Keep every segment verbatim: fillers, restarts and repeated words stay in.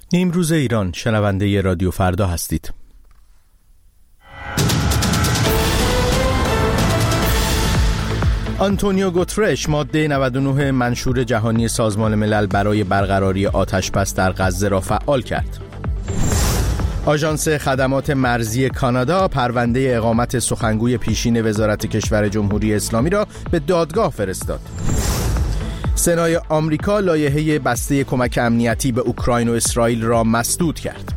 امروز ایران، شنونده رادیو فردا هستید. آنتونیو گوترش ماده نود و نه منشور جهانی سازمان ملل برای برقراری آتش‌بس در غزه را فعال کرد. آژانس خدمات مرزی کانادا پرونده اقامت سخنگوی پیشین وزارت کشور جمهوری اسلامی را به دادگاه فرستاد. سنای آمریکا لایحه بسته کمک امنیتی به اوکراین و اسرائیل را مسدود کرد.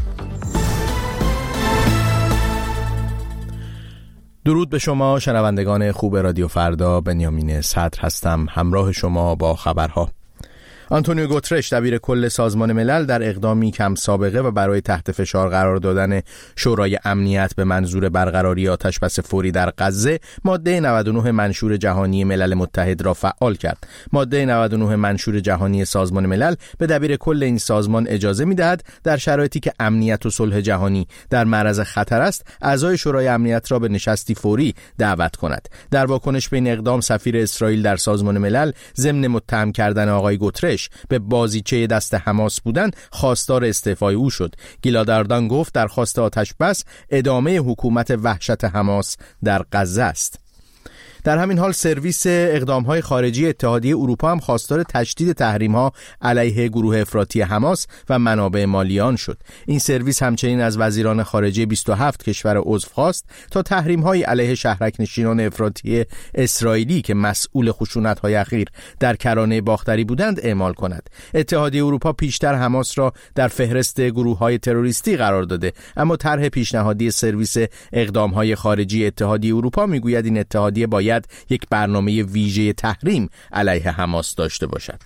درود به شما شنوندگان خوب رادیو فردا، بنیامین صدر هستم، همراه شما با خبرها. آنتونیو گوترش دبیر کل سازمان ملل در اقدامی کم سابقه و برای تحت فشار قرار دادن شورای امنیت به منظور برقراری آتش‌بس فوری در غزه ماده نود و نه منشور جهانی ملل متحد را فعال کرد. ماده نود و نه منشور جهانی سازمان ملل به دبیر کل این سازمان اجازه می‌دهد در شرایطی که امنیت و صلح جهانی در معرض خطر است، اعضای شورای امنیت را به نشستی فوری دعوت کند. در واکنش به این اقدام، سفیر اسرائیل در سازمان ملل ضمن متهم کردن آقای گوترش به بازیچه دست حماس بودن خواستار استعفای او شد. گیلاد اردن گفت درخواست آتش‌بس ادامه حکومت وحشت حماس در غزه است. در همین حال سرویس اقدام‌های خارجی اتحادیه اروپا هم خواستار تشدید تحریم‌ها علیه گروه افراطی حماس و منابع مالی آن شد. این سرویس همچنین از وزیران خارجه بیست و هفت کشور عضو خواست تا تحریم‌های علیه شهرک نشینان افراطی اسرائیلی که مسئول خشونت‌های اخیر در کرانه باختری بودند اعمال کند. اتحادیه اروپا پیشتر حماس را در فهرست گروه‌های تروریستی قرار داده، اما طرح پیشنهادی سرویس اقدام‌های خارجی اتحادیه اروپا می‌گوید این اتحادیه باید یک برنامه ویژه تحریم علیه حماس داشته باشد.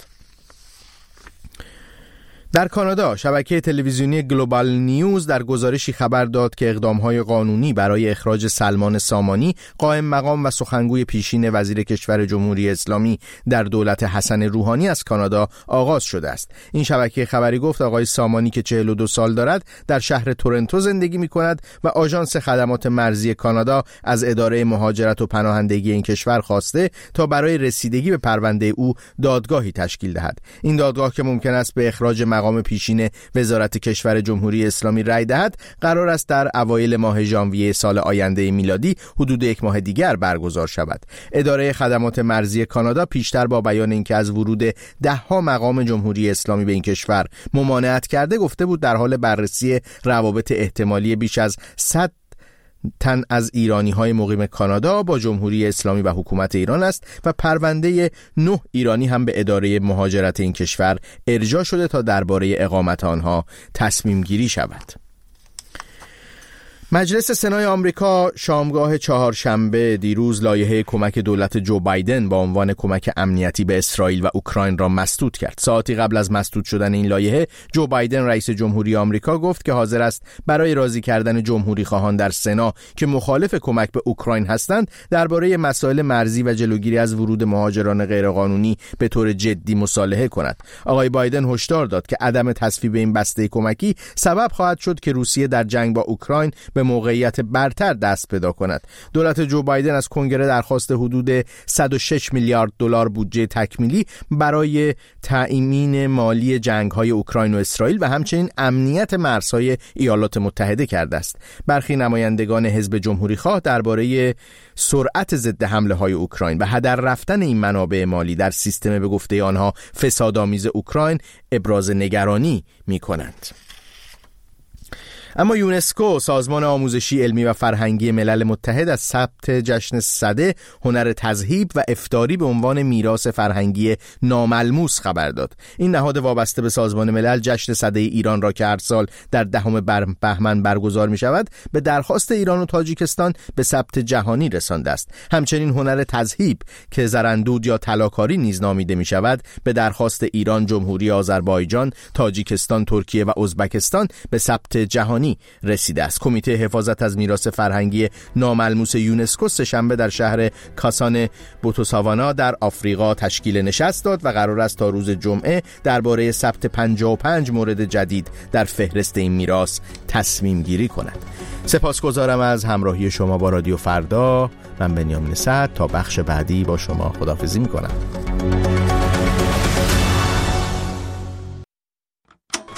در کانادا شبکه تلویزیونی گلوبال نیوز در گزارشی خبر داد که اقدام‌های قانونی برای اخراج سلمان سامانی، قائم مقام و سخنگوی پیشین وزیر کشور جمهوری اسلامی در دولت حسن روحانی از کانادا آغاز شده است. این شبکه خبری گفت آقای سامانی که چهل و دو سال دارد در شهر تورنتو زندگی می‌کند و آژانس خدمات مرزی کانادا از اداره مهاجرت و پناهندگی این کشور خواسته تا برای رسیدگی به پرونده او دادگاهی تشکیل دهد. این دادگاه که ممکن است به اخراج مقام پیشین وزارت کشور جمهوری اسلامی رأی دهد، قرار است در اوایل ماه ژانویه سال آینده میلادی حدود یک ماه دیگر برگزار شود. اداره خدمات مرزی کانادا پیشتر با بیان اینکه از ورود ده ها مقام جمهوری اسلامی به این کشور ممانعت کرده، گفته بود در حال بررسی روابط احتمالی بیش از صد تن از ایرانی‌های مقیم کانادا با جمهوری اسلامی و حکومت ایران است و پرونده نه ایرانی هم به اداره مهاجرت این کشور ارجاع شده تا درباره اقامت آنها تصمیم گیری شود. مجلس سنای آمریکا شامگاه چهارشنبه دیروز لایحه کمک دولت جو بایدن با عنوان کمک امنیتی به اسرائیل و اوکراین را مسدود کرد. ساعتی قبل از مسدود شدن این لایحه، جو بایدن رئیس جمهوری آمریکا گفت که حاضر است برای راضی کردن جمهوری خواهان در سنا که مخالف کمک به اوکراین هستند درباره مسائل مرزی و جلوگیری از ورود مهاجران غیرقانونی به طور جدی مصالحه کند. آقای بایدن هشدار داد که عدم تصویب این بسته کمکی سبب خواهد شد که روسیه در جنگ با اوکراین به موقعیت برتر دست پیدا کند. دولت جو بایدن از کنگره درخواست حدود صد و شش میلیارد دلار بودجه تکمیلی برای تأمین مالی جنگ‌های اوکراین و اسرائیل و همچنین امنیت مرزهای ایالات متحده کرده است. برخی نمایندگان حزب جمهوری‌خواه درباره سرعت ضد حمله‌های اوکراین و هدر رفتن این منابع مالی در سیستم به گفته آنها فسادآمیز اوکراین ابراز نگرانی می‌کنند. اما یونسکو، سازمان آموزشی علمی و فرهنگی ملل متحد، از ثبت جشن سده هنر تذهیب و افطاری به عنوان میراث فرهنگی ناملموس خبر داد. این نهاد وابسته به سازمان ملل جشن سده ایران را که هر سال در دهم بهمن برگزار می شود به درخواست ایران و تاجیکستان به ثبت جهانی رسانده است. همچنین هنر تذهیب که زرندود یا طلاکاری نیز نامیده می شود به درخواست ایران، جمهوری آذربایجان، تاجیکستان، ترکیه و ازبکستان به ثبت جهانی رسیده است. کمیته حفاظت از میراث فرهنگی ناملموس یونسکو سه‌شنبه در شهر کاسان بوتسوانا در آفریقا تشکیل نشست داد و قرار است تا روز جمعه درباره ثبت پنجاه و پنج مورد جدید در فهرست این میراث تصمیم گیری کند. سپاسگزارم از همراهی شما با رادیو فردا. من بنیامین صدر تا بخش بعدی با شما خداحافظی می‌کنم.